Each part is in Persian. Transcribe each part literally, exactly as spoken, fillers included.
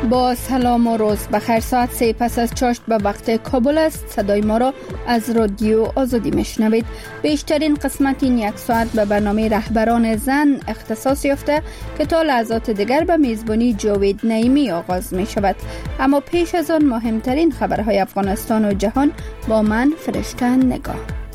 با سلام و روز بخیر. ساعت سه پس از چاشت به وقت کابل است. صدای ما را از رادیو آزادی میشنوید. بیشترین قسمت این یک ساعت به برنامه رهبران زن اختصاص یافته که تا لحظات دیگر به میزبانی جاوید نعیمی آغاز می شود. اما پیش از آن مهمترین خبرهای افغانستان و جهان با من فرشته نگاه.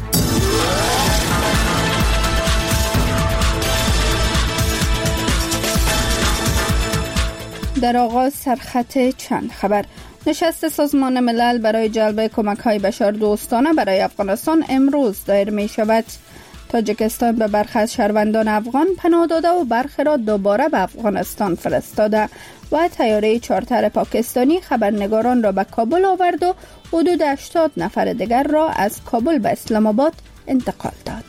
در آغاز سرخط چند خبر. نشست سازمان ملل برای جلب کمک‌های بشردوستانه برای افغانستان امروز دایر می شود. تاجیکستان به برخی از شهروندان افغان پناه داده و برخی را دوباره به افغانستان فرستاده و طیاره چارتر پاکستانی خبرنگاران را به کابل آورد و حدود هشتاد نفر دیگر را از کابل به اسلام آباد انتقال داد.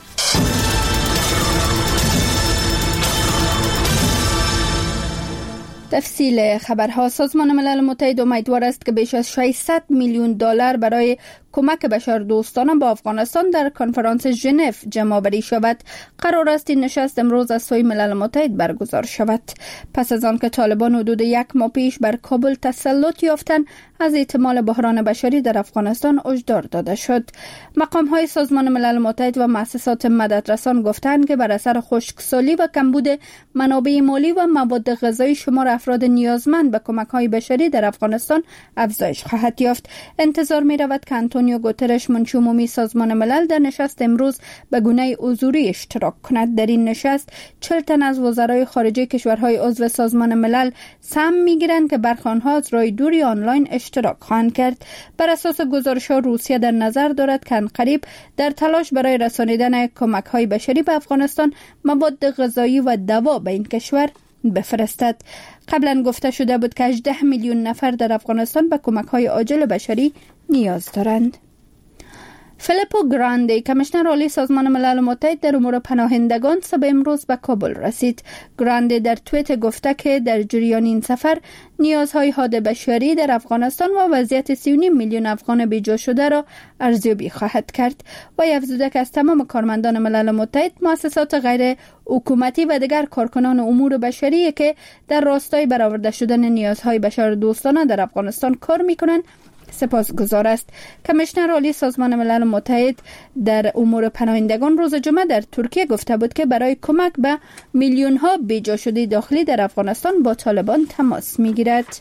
تفصیل خبرها. سازمان ملل متحد امیدوار است که بیش از ششصد میلیون دلار برای کمک بشردوستانه با افغانستان در کنفرانس ژنو جمع آوری شود. قرار است این نشست امروز از سوی ملل متحد برگزار شود. پس از آن که طالبان حدود یک ماه پیش بر کابل تسلط یافتند، از احتمال بحران بشری در افغانستان هشدار داده شد. مقام‌های سازمان ملل متحد و مؤسسات مددرسان گفتند که بر اثر خشکسالی و کمبود منابع مالی و مواد غذایی شمار افراد نیازمند به کمک‌های بشری در افغانستان افزایش خواهد یافت. انتظار می‌رود که آنتونیو گوترش منشی عمومی سازمان ملل در نشست امروز به گونه حضوری اشتراک کند. در این نشست چهل تن از وزرای خارجه کشورهای عضو سازمان ملل سهم می‌گیرند که برخی آنها از راه دوری آنلاین اشتراک خواهند کرد. بر اساس گزارش‌ها روسیه در نظر دارد که عنقریب در تلاش برای رسانیدن کمک‌های بشری به افغانستان مواد غذایی و دوا به این کشور بفرستد. قبلا گفته شده بود که هجده میلیون نفر در افغانستان به کمک‌های عاجل بشری نیاز دارند. فیلیپو گراندی، کمیشنر عالی سازمان ملل متحد در امور پناهندگان، صبح امروز به کابل رسید. گراندی در توییت گفته که در جریان این سفر نیازهای حاد بشری در افغانستان و وضعیت سی و نیم میلیون افغان بیجا شده را ارزیابی خواهد کرد و افزوده که از تمام کارمندان ملل متحد، مؤسسات غیر حکومتی و دیگر کارکنان امور بشری که در راستای برآورده شدن نیازهای بشردوستانه در افغانستان کار می‌کنند سپاسگزار است. کمیشنر عالی سازمان ملل متحد در امور پناهندگان روز جمعه در ترکیه گفته بود که برای کمک به میلیون ها بیجا شده داخلی در افغانستان با طالبان تماس میگیرد.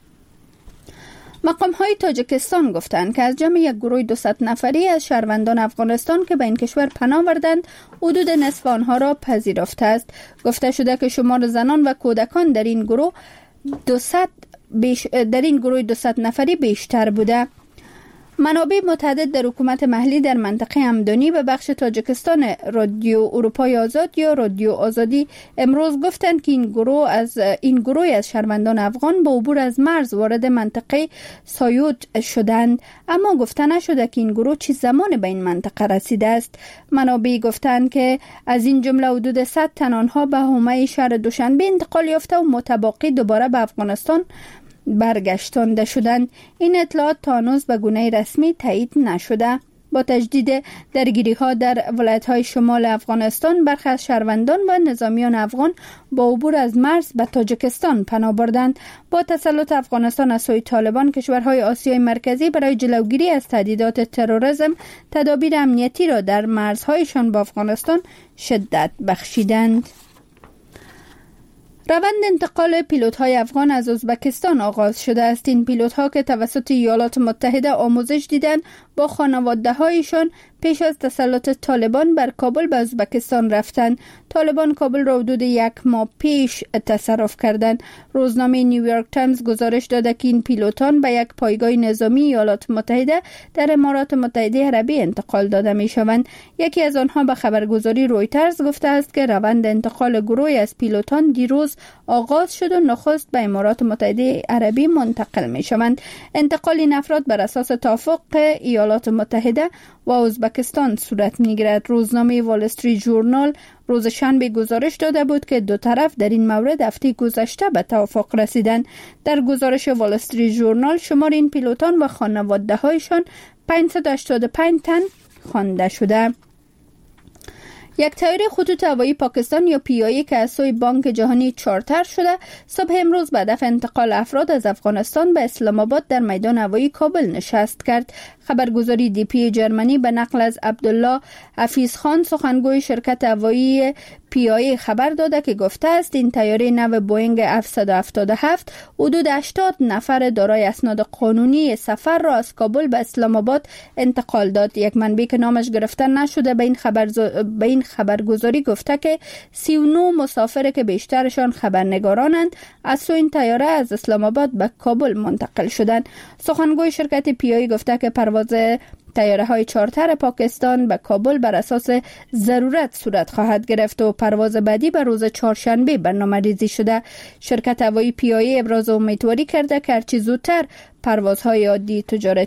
مقام های تاجیکستان گفتند که از جمع یک گروه دویست نفری از شهروندان افغانستان که به این کشور پناه بردند، حدود نصف آنها را پذیرفته است. گفته شده که شمار زنان و کودکان در این گروه دویست بیش در این گروه دویست نفری بیشتر بوده. منابع متعدد در حکومت محلی در منطقه همدانی به بخش تاجیکستان رادیو اروپای آزاد یا رادیو آزادی امروز گفتند که این گروه از این گروه از شهروندان افغان با عبور از مرز وارد منطقه سایود شدند، اما گفته نشده که این گروه چه زمان به این منطقه رسیده است. منابع گفتند که از این جمله حدود صد تن آنها به حومه شهر دوشنبه انتقال یافته و متباقی دوباره به افغانستان برگشتانده شدند. این اطلاعات تا هنوز به گونه رسمی تایید نشده. با تجدید درگیری‌ها در ولایت‌های شمال افغانستان، برخی از شهروندان و نظامیان افغان با عبور از مرز به تاجیکستان پناه بردند. با تسلط افغانستان از سوی طالبان، کشورهای آسیای مرکزی برای جلوگیری از تهدیدات تروریسم تدابیر امنیتی را در مرزهایشان با افغانستان شدت بخشیدند. روند انتقال پیلوت‌های افغان از ازبکستان آغاز شده است. این پیلوت‌ها که توسط ایالات متحده آموزش دیدند، با خانواده‌هایشان پیش از تسلط طالبان بر کابل به ازبکستان رفتند. طالبان کابل را حدود یک ماه پیش تصرف کردند. روزنامه نیویورک تایمز گزارش داده که این پیلوتان به یک پایگاه نظامی ایالات متحده در امارات متحده عربی انتقال داده می‌شوند. یکی از آنها به خبرگزاری رویترز گفته است که روند انتقال گروهی از پیلوتان دیروز آغاز شد و نخست به امارات متحده عربی منتقل می‌شوند. انتقال این افراد بر اساس توافق ایالات متحده و ازبکستان صورت می‌گیرد. روزنامه وال استریت ژورنال روز شنبه گزارش داده بود که دو طرف در این مورد هفته گذشته به توافق رسیدند. در گزارش وال استریت ژورنال شمار این پیلوتان و خانواده‌هایشان پانصد و هشتاد و پنج تن خوانده شده. یک طیاره خطوط هوایی پاکستان یا پی آی که از سوی بانک جهانی چارتر شده صبح امروز به هدف انتقال افراد از افغانستان به اسلام آباد در میدان هوایی کابل نشست کرد. خبرگزاری دی پی جرمنی به نقل از عبدالله حفیظ خان سخنگوی شرکت هوایی پی آی خبر داده که گفته است این طیاره نو بوئینگ هفتصد و هفتاد و هفت حدود هشتاد نفر دارای اسناد قانونی سفر را از کابل به اسلام آباد انتقال داد. یک منبع که نامش گرفته نشده به این خبر به این خبرگزاری گفته که سی و نه مسافر که بیشترشان خبرنگارانند از سوی این طیاره از اسلام آباد به کابل منتقل شدند. سخنگوی شرکت پی آی گفته که پرواز طیاره های چارتر پاکستان به کابل بر اساس ضرورت صورت خواهد گرفت و پرواز بعدی به روز چهارشنبه برنامه‌ریزی شده. شرکت هوایی پی آی ابراز امیدواری کرده که هرچی زودتر پروازهای عادی تجارتی